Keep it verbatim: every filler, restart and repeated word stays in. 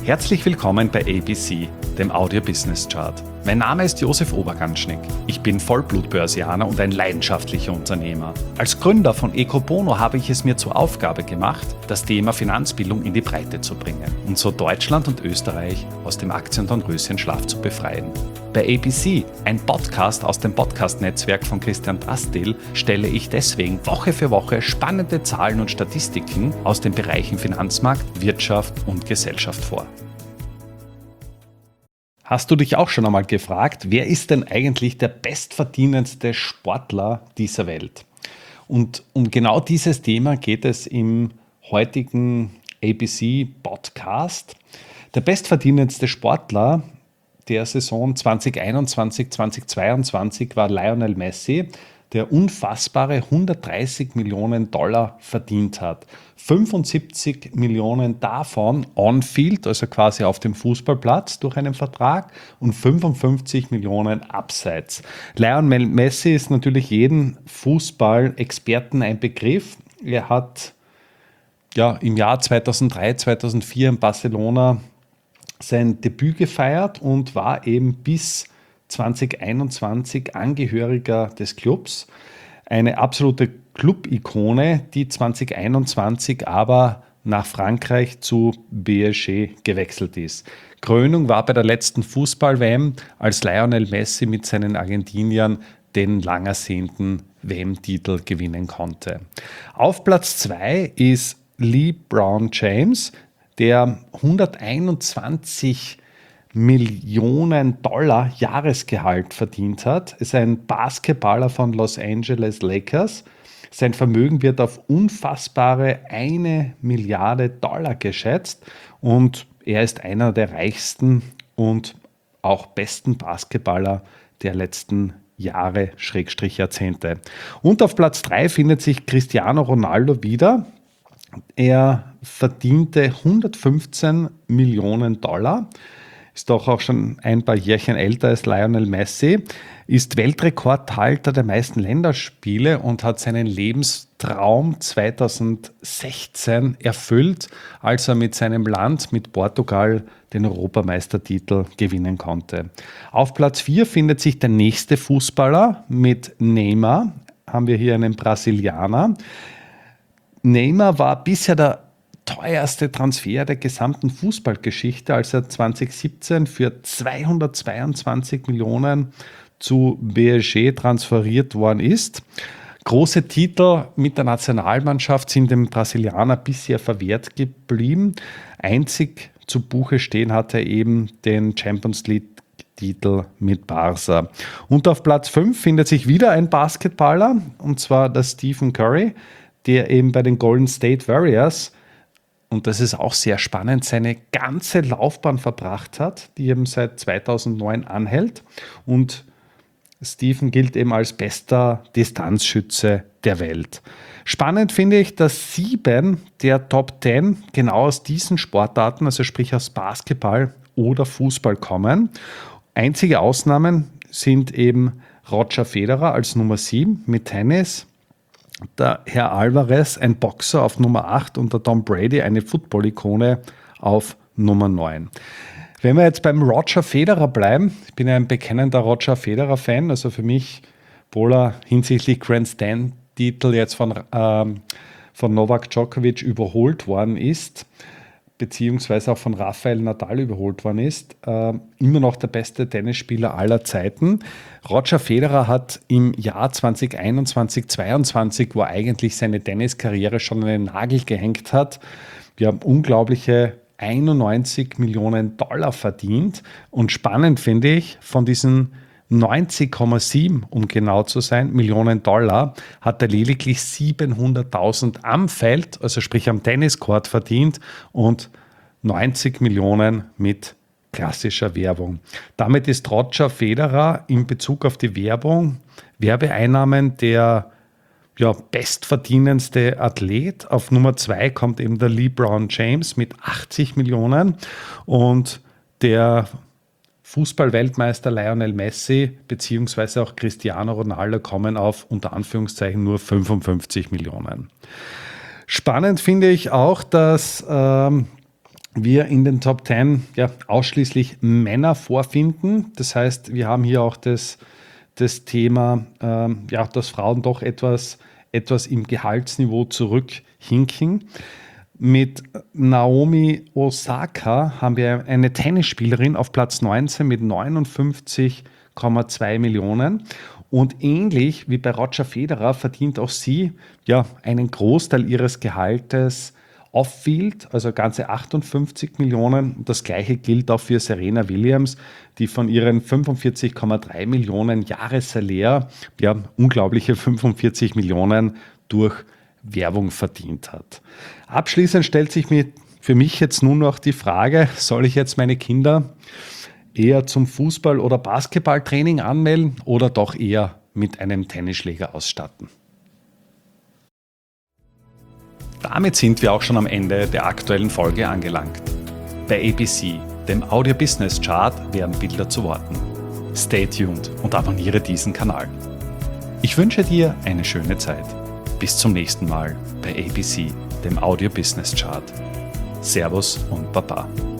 Herzlich willkommen bei A B C, dem Audio Business Chart. Mein Name ist Josef Oberganschnick. Ich bin Vollblut-Börsianer und ein leidenschaftlicher Unternehmer. Als Gründer von Ecobono habe ich es mir zur Aufgabe gemacht, das Thema Finanzbildung in die Breite zu bringen und so Deutschland und Österreich aus dem Aktien- und Röschenschlaf zu befreien. Bei A B C, ein Podcast aus dem Podcast-Netzwerk von Christian Drastil, stelle ich deswegen Woche für Woche spannende Zahlen und Statistiken aus den Bereichen Finanzmarkt, Wirtschaft und Gesellschaft vor. Hast du dich auch schon einmal gefragt, wer ist denn eigentlich der bestverdienendste Sportler dieser Welt? Und um genau dieses Thema geht es im heutigen A B C Podcast. Der bestverdienendste Sportler der Saison zwanzig einundzwanzig zweitausendzweiundzwanzig war Lionel Messi, der unfassbare hundertdreißig Millionen Dollar verdient hat. fünfundsiebzig Millionen davon on-field, also quasi auf dem Fußballplatz durch einen Vertrag, und fünfundfünfzig Millionen abseits. Lionel Messi ist natürlich jedem Fußballexperten ein Begriff. Er hat ja, im Jahr zweitausenddrei, zweitausendvier in Barcelona sein Debüt gefeiert und war eben bis zwanzig einundzwanzig Angehöriger des Clubs. Eine absolute Club-Ikone, die zwanzig einundzwanzig aber nach Frankreich zu P S G gewechselt ist. Krönung war bei der letzten Fußball-W M, als Lionel Messi mit seinen Argentiniern den lang ersehnten W M-Titel gewinnen konnte. Auf Platz zwei ist LeBron James, der hunderteinundzwanzig Millionen Dollar Jahresgehalt verdient hat. Er ist ein Basketballer von Los Angeles Lakers. Sein Vermögen wird auf unfassbare eine Milliarde Dollar geschätzt und er ist einer der reichsten und auch besten Basketballer der letzten Jahre, Schrägstrich Jahrzehnte. Und auf Platz drei findet sich Cristiano Ronaldo wieder. Er verdiente hundertfünfzehn Millionen Dollar. Ist doch auch schon ein paar Jährchen älter als Lionel Messi, ist Weltrekordhalter der meisten Länderspiele und hat seinen Lebenstraum zweitausendsechzehn erfüllt, als er mit seinem Land, mit Portugal, den Europameistertitel gewinnen konnte. Auf Platz vier findet sich der nächste Fußballer mit Neymar. Haben wir hier einen Brasilianer. Neymar war bisher der teuerste Transfer der gesamten Fußballgeschichte, als er zwanzig siebzehn für zweihundertzweiundzwanzig Millionen zu P S G transferiert worden ist. Große Titel mit der Nationalmannschaft sind dem Brasilianer bisher verwehrt geblieben. Einzig zu Buche stehen hat er eben den Champions League Titel mit Barca. Und auf Platz fünf findet sich wieder ein Basketballer, und zwar der Stephen Curry, der eben bei den Golden State Warriors, und das ist auch sehr spannend, seine ganze Laufbahn verbracht hat, die eben seit zweitausendneun anhält. Und Stephen gilt eben als bester Distanzschütze der Welt. Spannend finde ich, dass sieben der Top zehn genau aus diesen Sportarten, also sprich aus Basketball oder Fußball, kommen. Einzige Ausnahmen sind eben Roger Federer als Nummer sieben mit Tennis, der Herr Alvarez, ein Boxer, auf Nummer acht und der Tom Brady, eine Football-Ikone, auf Nummer neun. Wenn wir jetzt beim Roger Federer bleiben, ich bin ja ein bekennender Roger Federer-Fan, also für mich, obwohl er hinsichtlich Grand Slam-Titel jetzt von, ähm, von Novak Djokovic überholt worden ist, beziehungsweise auch von Rafael Nadal überholt worden ist, äh, immer noch der beste Tennisspieler aller Zeiten. Roger Federer hat im Jahr zwanzig einundzwanzig zweiundzwanzig, wo eigentlich seine Tenniskarriere schon an den Nagel gehängt hat, wir haben unglaubliche einundneunzig Millionen Dollar verdient. Und spannend finde ich, von diesen neunzig Komma sieben, um genau zu sein, Millionen Dollar, hat er lediglich siebenhunderttausend am Feld, also sprich am Tenniscourt, verdient und neunzig Millionen mit klassischer Werbung. Damit ist Roger Federer in Bezug auf die Werbung, Werbeeinnahmen der ja, bestverdienendste Athlet. Auf Nummer zwei kommt eben der LeBron James mit achtzig Millionen und der Fußball-Weltmeister Lionel Messi bzw. auch Cristiano Ronaldo kommen auf unter Anführungszeichen nur fünfundfünfzig Millionen. Spannend finde ich auch, dass ähm, wir in den Top zehn ja ausschließlich Männer vorfinden. Das heißt, wir haben hier auch das, das Thema, ähm, ja, dass Frauen doch etwas, etwas im Gehaltsniveau zurückhinken. Mit Naomi Osaka haben wir eine Tennisspielerin auf Platz neunzehn mit neunundfünfzig Komma zwei Millionen. Und ähnlich wie bei Roger Federer verdient auch sie ja einen Großteil ihres Gehaltes off-field, also ganze achtundfünfzig Millionen. Das gleiche gilt auch für Serena Williams, die von ihren fünfundvierzig Komma drei Millionen Jahressalär ja unglaubliche fünfundvierzig Millionen durch Werbung verdient hat. Abschließend stellt sich mir für mich jetzt nur noch die Frage, soll ich jetzt meine Kinder eher zum Fußball- oder Basketballtraining anmelden oder doch eher mit einem Tennisschläger ausstatten? Damit sind wir auch schon am Ende der aktuellen Folge angelangt. Bei A B C, dem Audio Business Chart, werden Bilder zu Worten. Stay tuned und abonniere diesen Kanal. Ich wünsche dir eine schöne Zeit. Bis zum nächsten Mal bei A B C, dem Audio Business Chart. Servus und Baba.